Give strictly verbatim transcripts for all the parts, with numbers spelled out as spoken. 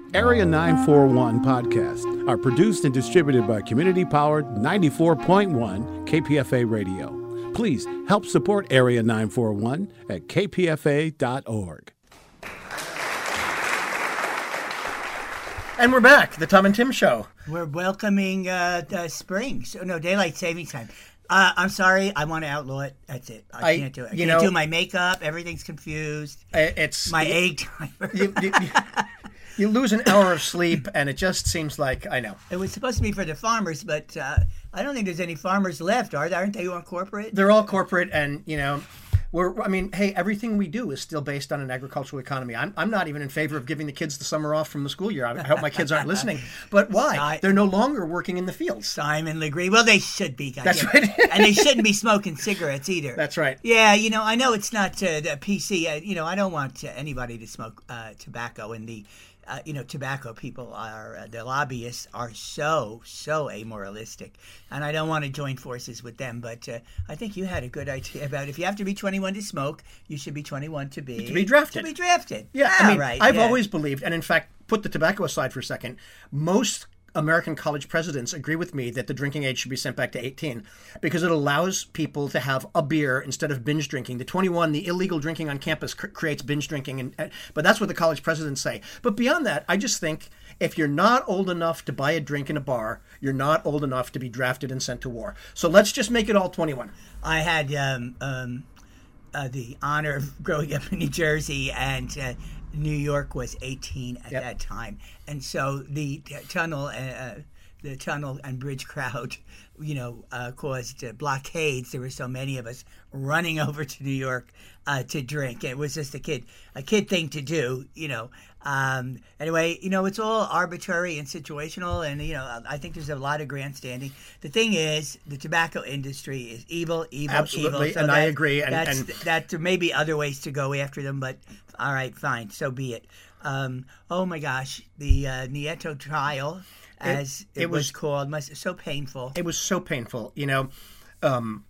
Area nine forty-one podcasts are produced and distributed by community-powered ninety-four point one K P F A Radio. Please help support Area nine forty-one at k p f a dot org. And we're back, the Tom and Tim Show. We're welcoming uh, uh, spring. So, no, daylight savings time. Uh, I'm sorry, I want to outlaw it. That's it. I, I can't do it. I you can't know, do my makeup. Everything's confused. It's my it, egg timer. you, you, you, you lose an hour of sleep, and it just seems like, I know. It was supposed to be for the farmers, but uh, I don't think there's any farmers left, are there? Aren't they all corporate? They're all corporate, and, you know... We're, I mean, hey, everything we do is still based on an agricultural economy. I'm, I'm not even in favor of giving the kids the summer off from the school year. I hope my kids aren't listening. But why? They're no longer working in the fields. Simon Legree. Well, they should be. Guys. That's right. And they shouldn't be smoking cigarettes either. That's right. Yeah, you know, I know it's not uh, the P C. Uh, you know, I don't want uh, anybody to smoke uh, tobacco in the... Uh, you know, tobacco people are, uh, the lobbyists are so, so amoralistic. And I don't want to join forces with them, but uh, I think you had a good idea about if you have to be twenty-one to smoke, you should be twenty-one to be... To be drafted. To be drafted. Yeah, ah, I mean, right, I've yeah. always believed, and in fact, put the tobacco aside for a second, most American college presidents agree with me that the drinking age should be sent back to eighteen because it allows people to have a beer instead of binge drinking. The twenty-one, the illegal drinking on campus cr- creates binge drinking, and but that's what the college presidents say. But beyond that, I just think if you're not old enough to buy a drink in a bar, you're not old enough to be drafted and sent to war. So let's just make it all twenty-one. I had um, um, uh, the honor of growing up in New Jersey, and uh, New York was eighteen at yep. that time, and so the t- tunnel, uh, the tunnel and bridge crowd, you know, uh, caused uh, blockades. There were so many of us running over to New York uh, to drink. It was just a kid, a kid thing to do, you know. Um, anyway, you know, it's all arbitrary and situational, and you know, I think there's a lot of grandstanding. The thing is, the tobacco industry is evil, evil, Absolutely, evil. So and that, I agree. And, that's, and that there may be other ways to go after them, but all right, fine, so be it. Um, oh my gosh, the uh, Nieto trial, as it, it, it was, was called, must so painful. It was so painful, you know. Um,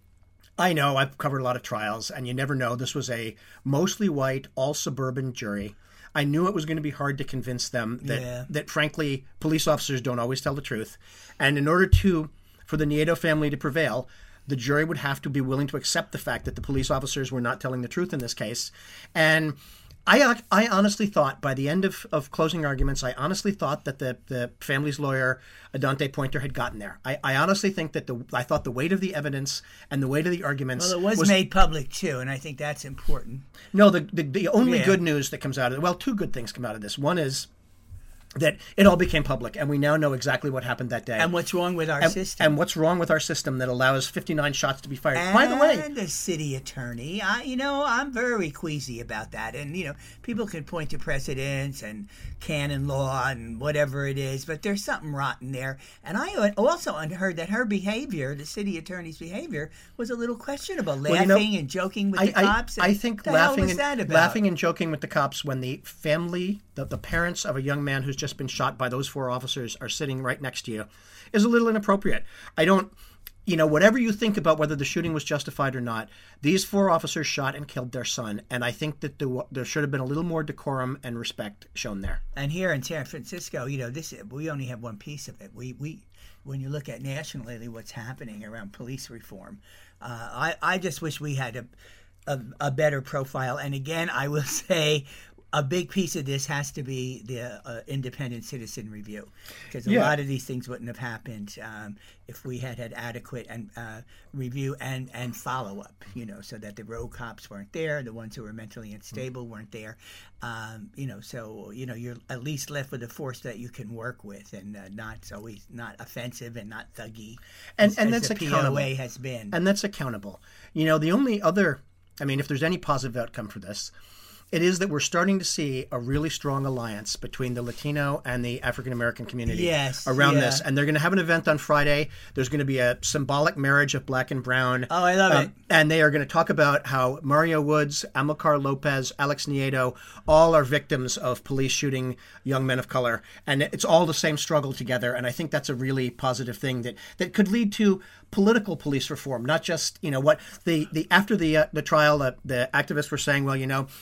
I know I've covered a lot of trials, and you never know. This was a mostly white, all suburban jury. I knew it was going to be hard to convince them that, yeah. that frankly, police officers don't always tell the truth. And in order to, for the Nieto family to prevail, the jury would have to be willing to accept the fact that the police officers were not telling the truth in this case. And I I honestly thought, by the end of, of closing arguments, I honestly thought that the, the family's lawyer, Adante Pointer, had gotten there. I, I honestly think that the I thought the weight of the evidence and the weight of the arguments... Well, it was, was made public, too, and I think that's important. No, the the, the only yeah. good news that comes out of it... Well, two good things come out of this. One is that it all became public, and we now know exactly what happened that day. And what's wrong with our and, system. And what's wrong with our system that allows fifty-nine shots to be fired. And by the way... And the city attorney. I, you know, I'm very queasy about that. And, you know, people can point to precedents and canon law and whatever it is, but there's something rotten there. And I also heard that her behavior, the city attorney's behavior, was a little questionable. Laughing well, you know, and joking with I, the cops. I, I think the laughing, hell was and, that about? laughing and joking with the cops when the family, the, the parents of a young man who's just been shot by those four officers are sitting right next to you is a little inappropriate. I don't, you know, whatever you think about whether the shooting was justified or not, these four officers shot and killed their son, and I think that the, there should have been a little more decorum and respect shown there. And here in San Francisco, you know, this we only have one piece of it. We we when you look at nationally what's happening around police reform, uh, I I just wish we had a, a a better profile. And again, I will say, a big piece of this has to be the uh, independent citizen review, because a yeah. lot of these things wouldn't have happened um, if we had had adequate and uh, review and, and follow up, you know, so that the road cops weren't there, the ones who were mentally unstable weren't there, um, you know, so, you know, you're at least left with a force that you can work with and uh, not always not offensive and not thuggy, and, as, and as that's the accountable. P O A has been. And that's accountable. You know, the only other, I mean, if there's any positive outcome for this, it is that we're starting to see a really strong alliance between the Latino and the African-American community yes, around yeah. this. And they're going to have an event on Friday. There's going to be a symbolic marriage of black and brown. Oh, I love um, it. And they are going to talk about how Mario Woods, Amilcar Lopez, Alex Nieto, all are victims of police shooting young men of color. And it's all the same struggle together. And I think that's a really positive thing that, that could lead to political police reform, not just, you know, what the, the after the uh, the trial, uh, the activists were saying, well, you know, you can't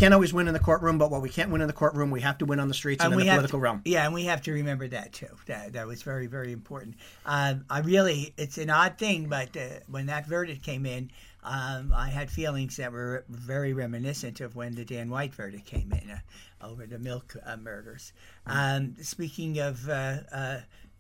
can't always win in the courtroom, but what we can't win in the courtroom, we have to win on the streets and, and in the political to, realm. Yeah, and we have to remember that too. That that was very, very important. Uh, I really, it's an odd thing, but uh, when that verdict came in, um, I had feelings that were very reminiscent of when the Dan White verdict came in uh, over the milk uh, murders. Um, speaking of uh, uh,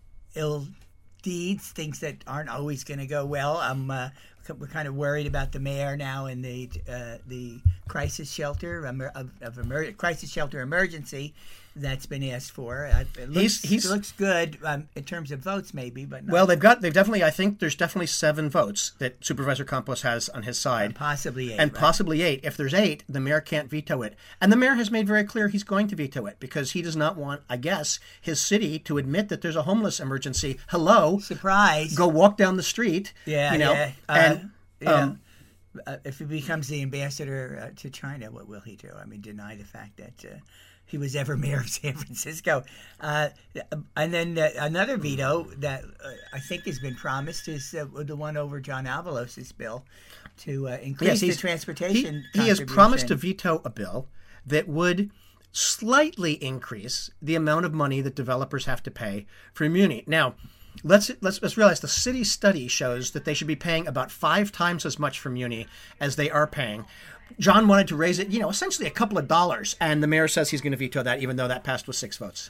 ill deeds, things that aren't always going to go well. I'm uh, we're kind of worried about the mayor now and the uh, the crisis shelter of, of emer- crisis shelter emergency that's been asked for. Uh, it looks, he's, he's, it looks good um, in terms of votes, maybe, but not. Well, they've got they've definitely. I think there's definitely seven votes that Supervisor Campos has on his side, and possibly eight, and right? possibly eight. If there's eight, the mayor can't veto it, and the mayor has made very clear he's going to veto it because he does not want, I guess, his city to admit that there's a homeless emergency. Hello, surprise! Go walk down the street. Yeah, you know, yeah. Uh, and yeah. Um, uh, if he becomes the ambassador uh, to China, what will he do? I mean, deny the fact that. Uh, He was ever mayor of San Francisco. Uh, and then uh, another veto that uh, I think has been promised is uh, the one over John Avalos' bill to uh, increase yes, the transportation He, he has promised to veto a bill that would slightly increase the amount of money that developers have to pay for Muni. Now, let's, let's, let's realize the city study shows that they should be paying about five times as much for Muni as they are paying. John wanted to raise it, you know, essentially a couple of dollars, and the mayor says he's going to veto that, even though that passed with six votes.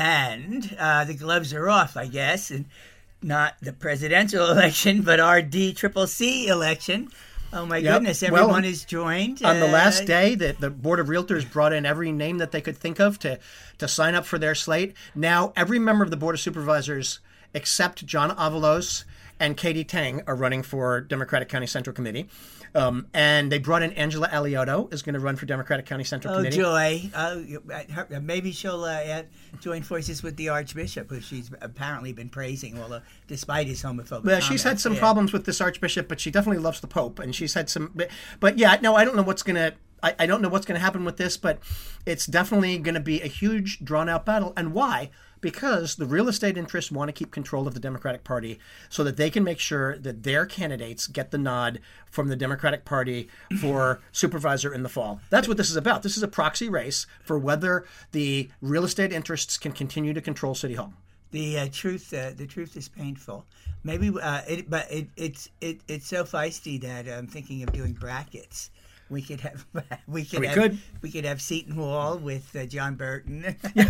And uh, the gloves are off, I guess, and not the presidential election, but our D C C C election. Oh my yep. goodness! Everyone well, is joined on the last day. That the Board of Realtors brought in every name that they could think of to to sign up for their slate. Now, every member of the Board of Supervisors, except John Avalos and Katie Tang, are running for Democratic County Central Committee. Um, and they brought in Angela Alioto, is going to run for Democratic County Central oh, Committee. Joy. Uh, her, maybe she'll uh, join forces with the Archbishop, who she's apparently been praising, although despite his homophobic Well, she's had some yeah. problems with this Archbishop, but she definitely loves the Pope, and she's had some. But, but yeah, no, I don't know what's going to. I, I don't know what's going to happen with this, but it's definitely going to be a huge, drawn-out battle. And why? Because the real estate interests want to keep control of the Democratic Party so that they can make sure that their candidates get the nod from the Democratic Party for supervisor in the fall. That's what this is about. This is a proxy race for whether the real estate interests can continue to control City Hall. The uh, truth, uh, the truth is painful. Maybe, uh, it, but it, it's it, it's so feisty that I'm thinking of doing brackets. We could have we could we have, could we could have Seton Hall with uh, John Burton,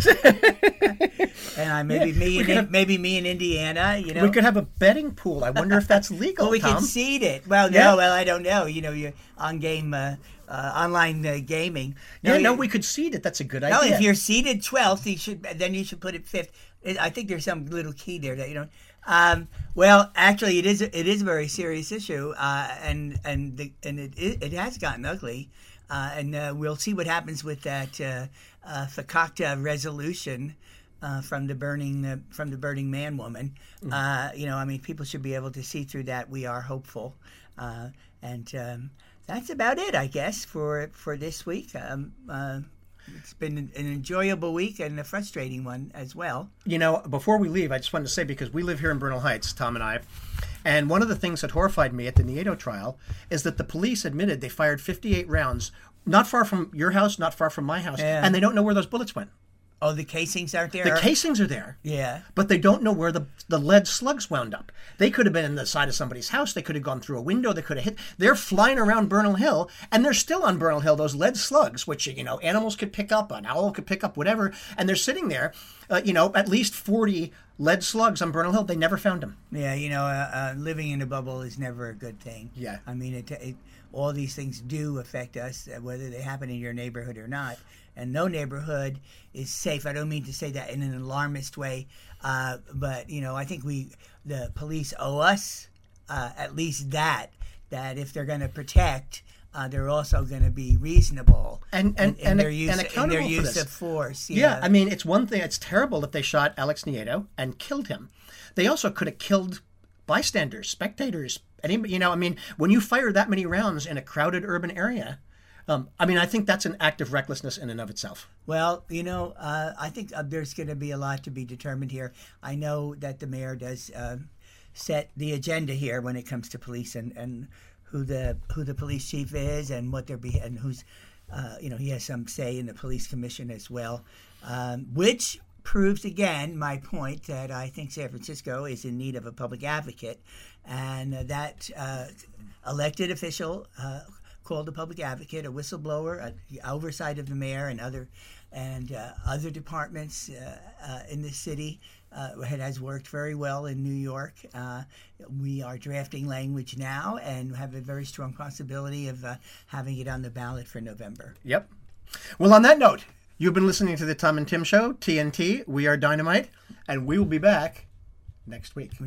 and I maybe yeah, me and have, maybe me in Indiana. You know, we could have a betting pool. I wonder if that's legal. Well, we Tom. could seed it. Well, no, yeah. well I don't know. You know, you're on game uh, uh, online uh, gaming. No, yeah, no, you, we could seed it. That's a good no, idea. No, if you're seeded twelfth, you should then you should put it fifth. I think there's some little key there that you don't. Um, well, actually, it is it is a very serious issue, uh, and and the, and it it has gotten ugly. Uh, and uh, we'll see what happens with that uh, uh, FACACTA resolution uh, from the burning uh, from the Burning Man woman. Mm-hmm. Uh, you know, I mean, people should be able to see through that. We are hopeful, uh, and um, that's about it, I guess, for for this week. Um, uh, it's been an enjoyable week and a frustrating one as well. You know, before we leave, I just wanted to say, because we live here in Bernal Heights, Tom and I, and one of the things that horrified me at the Nieto trial is that the police admitted they fired fifty-eight rounds, not far from your house, not far from my house, yeah. and they don't know where those bullets went. Oh, the casings aren't there? The casings are there. Yeah. But they don't know where the the lead slugs wound up. They could have been in the side of somebody's house. They could have gone through a window. They could have hit. They're flying around Bernal Hill, and they're still on Bernal Hill, those lead slugs, which, you know, animals could pick up, an owl could pick up, whatever. And they're sitting there, uh, you know, at least forty lead slugs on Bernal Hill. They never found them. Yeah, you know, uh, uh, living in a bubble is never a good thing. Yeah. I mean, it, it, all these things do affect us, whether they happen in your neighborhood or not. And no neighborhood is safe. I don't mean to say that in an alarmist way, uh, but, you know, I think we, the police owe us uh, at least that, that if they're going to protect, uh, they're also going to be reasonable and and, in, in and, their use, and accountable in their use for this. of force. Yeah. yeah, I mean, it's one thing. It's terrible that they shot Alex Nieto and killed him. They also could have killed bystanders, spectators. Anybody, you know, I mean, when you fire that many rounds in a crowded urban area, Um, I mean, I think that's an act of recklessness in and of itself. Well, you know, uh, I think uh, there's going to be a lot to be determined here. I know that the mayor does uh, set the agenda here when it comes to police and, and who the who the police chief is and what they're be and who's uh, you know, he has some say in the police commission as well, um, which proves again my point that I think San Francisco is in need of a public advocate, and uh, that uh, elected official uh, called a public advocate, a whistleblower, uh, the oversight of the mayor and other and uh, other departments uh, uh, in the city. Uh, it has worked very well in New York. Uh, we are drafting language now and have a very strong possibility of uh, having it on the ballot for November. Yep. Well, on that note, you've been listening to the Tom and Tim Show, T N T. We are Dynamite, and we will be back next week.